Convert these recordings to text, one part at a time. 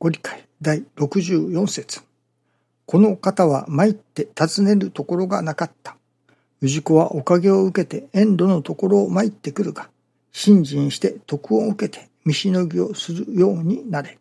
ご理解第64節。この方は参って尋ねるところがなかった。氏子はおかげを受けて遠路のところを参ってくるが、信心して徳を受けて見しのぎをするようになれ。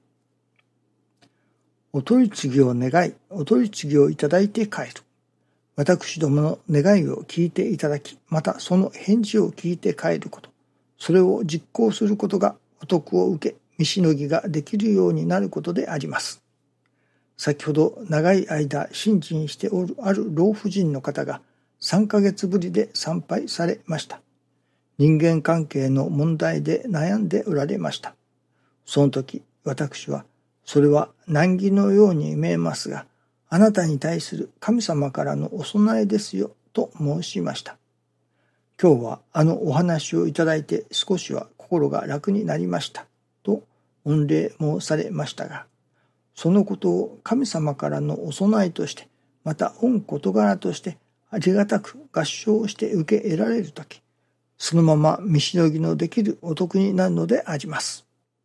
お取り次ぎを願い、お取り次ぎをいただいて帰る。私どもの願いを聞いていただき、またその返事を聞いて帰ること、それを実行することがお徳を受け、見しのぎができるようになることであります。先ほど長い間信心しておるある老婦人の方が3ヶ月ぶりで参拝されました。人間関係の問題で悩んでおられました。その時、私は、それは難儀のように見えますが、あなたに対する神様からのお供えですよ、と申しました。今日はお話をいただいて少しは心が楽になりました、と御礼申されましたが、そのことを神様からのお供えとして、また御事柄としてありがたく合唱して受け得られるとき、そのまま見しのぎのできるお徳になるのであります。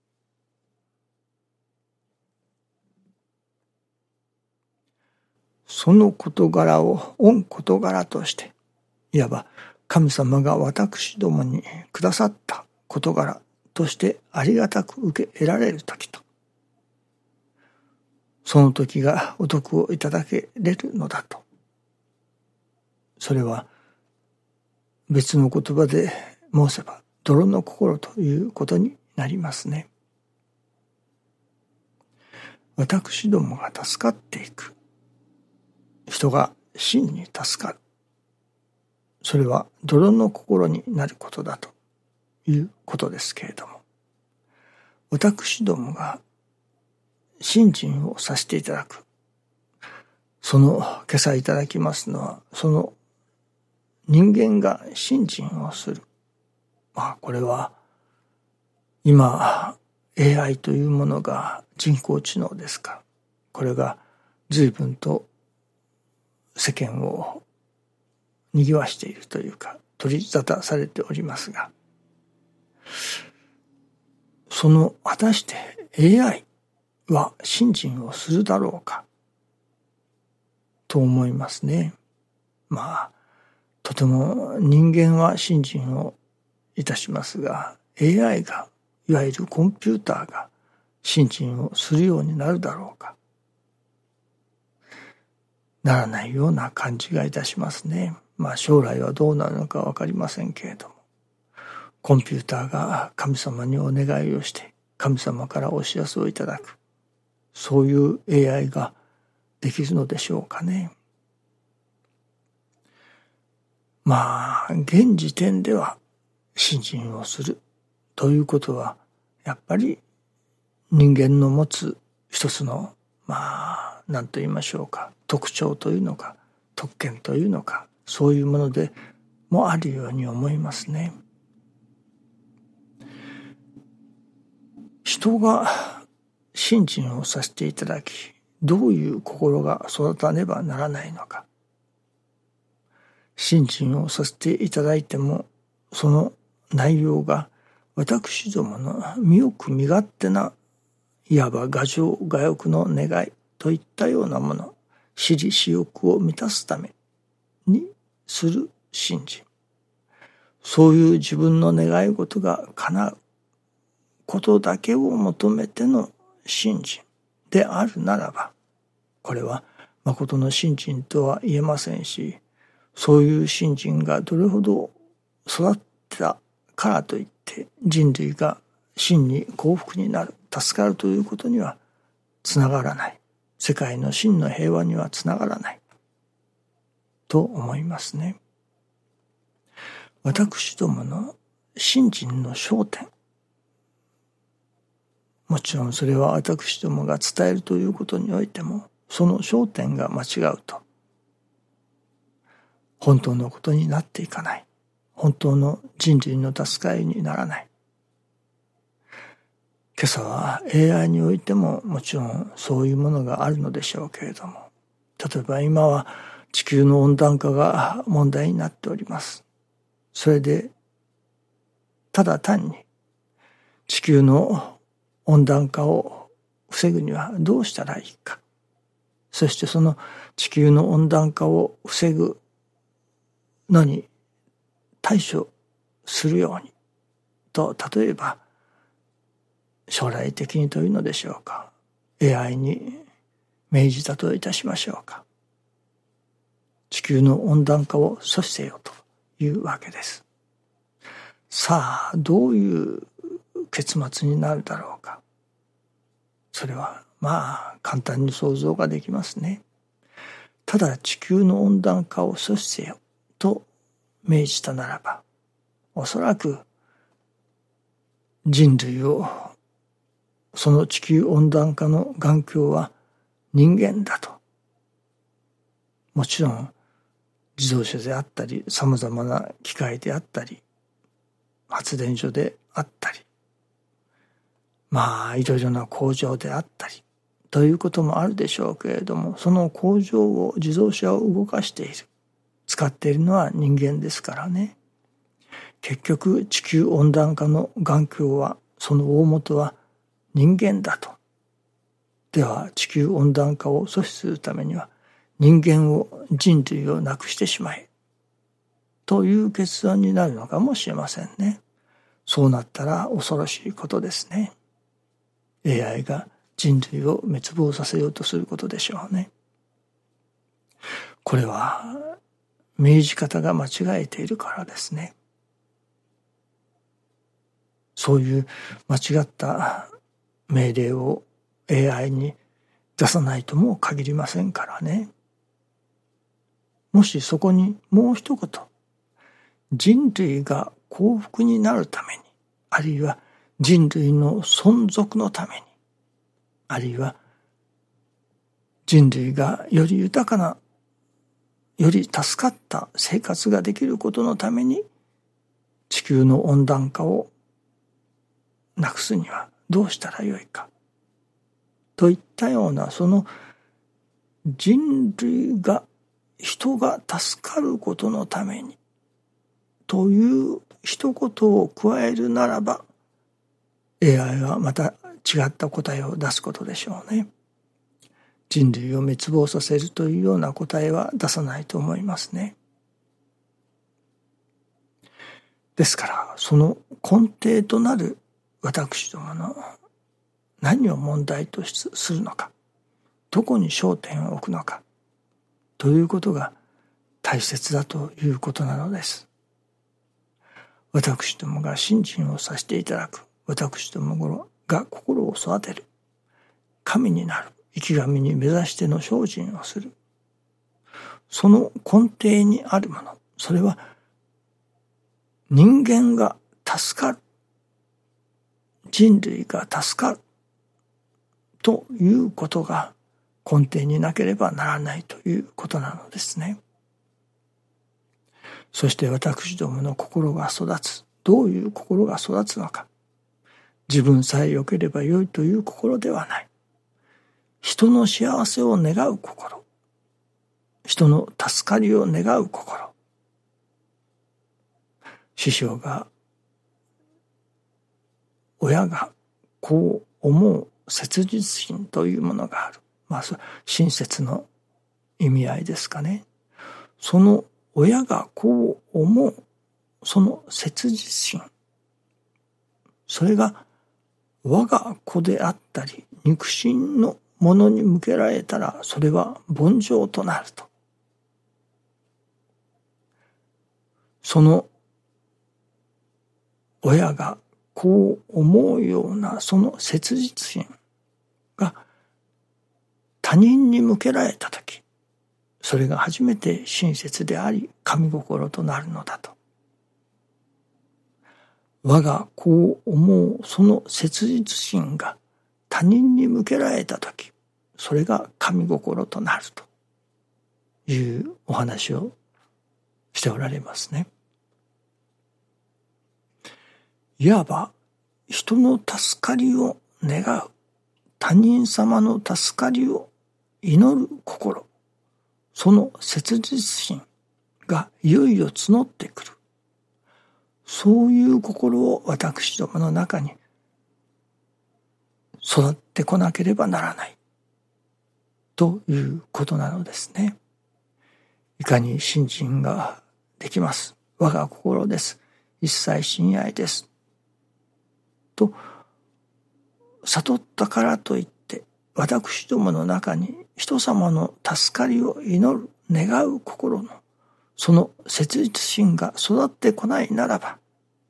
その事柄を御事柄として、いわば神様が私どもにくださった事柄としてありがたく受け得られるときと、その時がお徳をいただけれるのだと。それは別の言葉で申せば泥の心ということになりますね。私どもが助かっていく。人が真に助かる。それは泥の心になることだということですけれども、私どもが信心をさせていただく。その今朝いただきますのは、その人間が信心をする。これは今 AI というものが人工知能ですから、これが随分と世間を賑わしているというか、取り沙汰されておりますが、その果たして AI は信心をするだろうかと思いますね。とても人間は信心をいたしますが、AI が、いわゆるコンピューターが信心をするようになるだろうか。ならないような感じがいたしますね。将来はどうなるのかわかりませんけれども、コンピューターが神様にお願いをして、神様からお知らせをいただく。そういう AI ができるのでしょうかね。現時点では信心をするということは、やっぱり人間の持つ一つの、何と言いましょうか、特徴というのか、特権というのか、そういうものでもあるように思いますね。人が信心をさせていただき、どういう心が育たねばならないのか。信心をさせていただいても、その内容が私どもの身よく身勝手な、いわば我情我欲の願いといったようなもの、私利私欲を満たすためにする信心。そういう自分の願い事が叶うことだけを求めての信心であるならば、これは誠の信心とは言えませんし、そういう信心がどれほど育ったからといって人類が真に幸福になる、助かるということにはつながらない。世界の真の平和にはつながらないと思いますね。私どもの信心の焦点、もちろんそれは私どもが伝えるということにおいても、その焦点が間違うと本当のことになっていかない。本当の人類の助かりにならない。今朝は AI においてももちろんそういうものがあるのでしょうけれども、例えば今は地球の温暖化が問題になっております。それでただ単に地球の温暖化を防ぐにはどうしたらいいか。そしてその地球の温暖化を防ぐのに対処するようにと、例えば将来的にというのでしょうか、AI に命じたといたしましょうか。地球の温暖化を阻止せよというわけです。さあ、どういう結末になるだろうか。それは簡単に想像ができますね。ただ地球の温暖化を阻止せよと命じたならば、おそらく人類をその地球温暖化の元凶は人間だと。もちろん自動車であったり、さまざまな機械であったり、発電所であったり、いろいろな工場であったりということもあるでしょうけれども、その工場を、自動車を動かしている、使っているのは人間ですからね。結局地球温暖化の元凶は、その大元は人間だと。では地球温暖化を阻止するためには、人間を、人類をなくしてしまえという結論になるのかもしれませんね。そうなったら恐ろしいことですね。AI が人類を滅亡させようとすることでしょうね。これは命じ方が間違えているからですね。そういう間違った命令を AI に出さないとも限りませんからね。もしそこにもう一言、人類が幸福になるために、あるいは人類の存続のために、あるいは人類がより豊かな、より助かった生活ができることのために、地球の温暖化をなくすにはどうしたらよいかといったような、その人類が、人が助かることのためにという一言を加えるならば、 AI はまた違った答えを出すことでしょうね。人類を滅亡させるというような答えは出さないと思いますね。ですからその根底となる私どもの何を問題とするのか、どこに焦点を置くのかということが大切だということなのです。私どもが信心をさせていただく、私どもが心を育てる、神になる、生き神に目指しての精進をする、その根底にあるもの、それは人間が助かる、人類が助かるということが根底になければならないということなのですね。そして私どもの心が育つ、どういう心が育つのか、自分さえ良ければ良いという心ではない、人の幸せを願う心、人の助かりを願う心。師匠が、親がこう思う切実心というものがある。親切の意味合いですかね。その親がこう思う、その切実心、それが我が子であったり肉親のものに向けられたら、それは凡情となると。その親がこう思うようなその切実心が他人に向けられたとき、それが初めて親切であり神心となるのだと。我がこう思うその切実心が他人に向けられたとき、それが神心となるというお話をしておられますね。いわば人の助かりを願う、他人様の助かりを祈る心、その切実心がいよいよ募ってくる。そういう心を私どもの中に育ってこなければならないということなのですね。いかに信心ができます。我が心です。一切親愛です。と悟ったからといって私どもの中に人様の助かりを祈る願う心のその切実心が育ってこないならば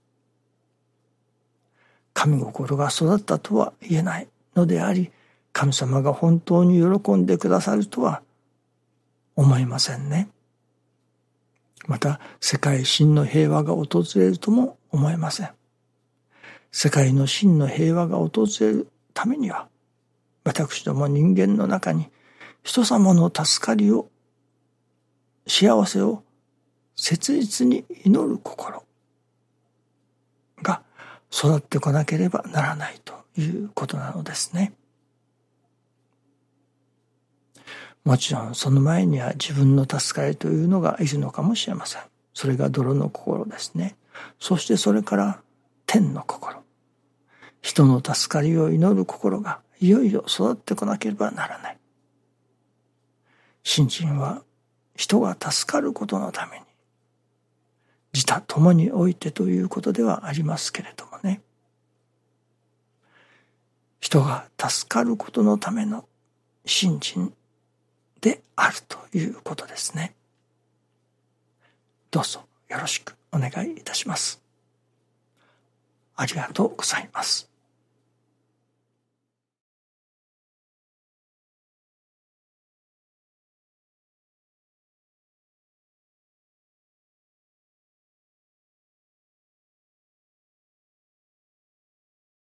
神心が育ったとは言えないのであり、神様が本当に喜んでくださるとは思いませんね。また世界真の平和が訪れるとも思えません。世界の真の平和が訪れるためには私ども人間の中に人様の助かりを幸せを切実に祈る心が育ってこなければならないということなのですね。もちろんその前には自分の助かりというのがいるのかもしれません。それが泥の心ですね。そしてそれから天の心、人の助かりを祈る心がいよいよ育ってこなければならない。信心は人が助かることのために自他共においてということではありますけれどもね、人が助かることのための信心であるということですね。どうぞよろしくお願いいたします。ありがとうございます。